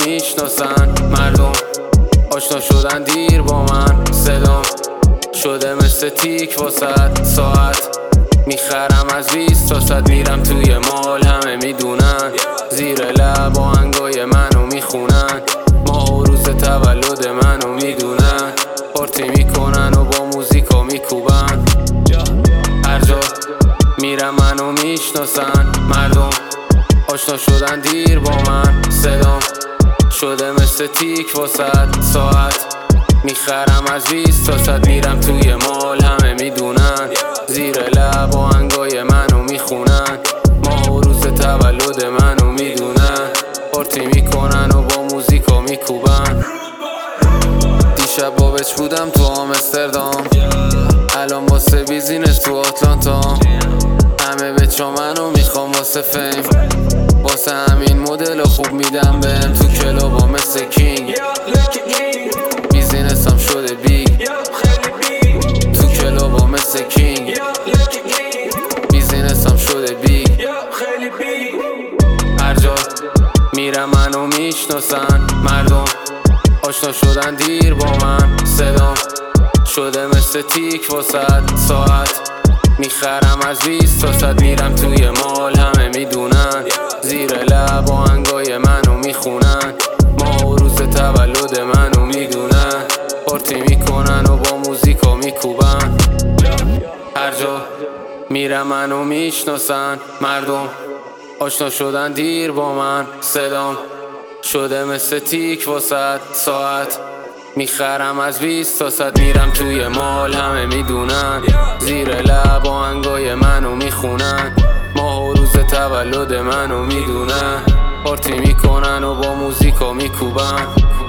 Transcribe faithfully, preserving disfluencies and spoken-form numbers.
میشناسن مردم، آشنا شدن دیر با من. صدام شده مثل تیک واسد ساعت، میخرم از بیست تا صد، میرم توی مال همه میدونن. زیر لب آهنگای منو میخونن، ماه و روز تولد منو میدونن. پارتی میکنن و با موزیکا میکوبن، هر جا میرم منو میشناسن مردم، آشنا شدن دیر با من. صدام شده مثل تیک واسد ساعت، میخرم از بیست تا صد، میرم توی مال همه میدونن. زیر لب آهنگای منو میخونن، ماه و روز تولد منو میدونن. پارتی میکنن و با موزیکا میکوبن. دیشب بابچ بودم تو آمستردام، الان واسه بیزینس تو آتلانتا. همه بچا منو میخوام واسه فیم، واسه همین مدل خوب میدم بهم. تو کلابا مثل کینگ، بیزینسم شده بیگ. تو کلابا مثل کینگ، بیزینسم شده بیگ. هر جا میرم منو میشناسن مردم، آشنا شدن دیر با من. صدام شده مثل تیک واسد ساعت، میخرم از بیست تا صد، میرم توی مال همه میدونن. زیر لب آهنگای منو میخونن، ماه و روز تولد منو میدونن. پارتی میکنن و با موزیکا میکوبن. هر جا میرم منو میشناسن مردم، آشنا شدن دیر با من. صدام شده مثل تیک واسد ساعت، میخرم از بیست تا صد، میرم توی مال همه میدونن. زیر لب آهنگای منو میخونن، ماه و روز تولد منو میدونن. پارتی میکنن و با موزیکا میکوبن.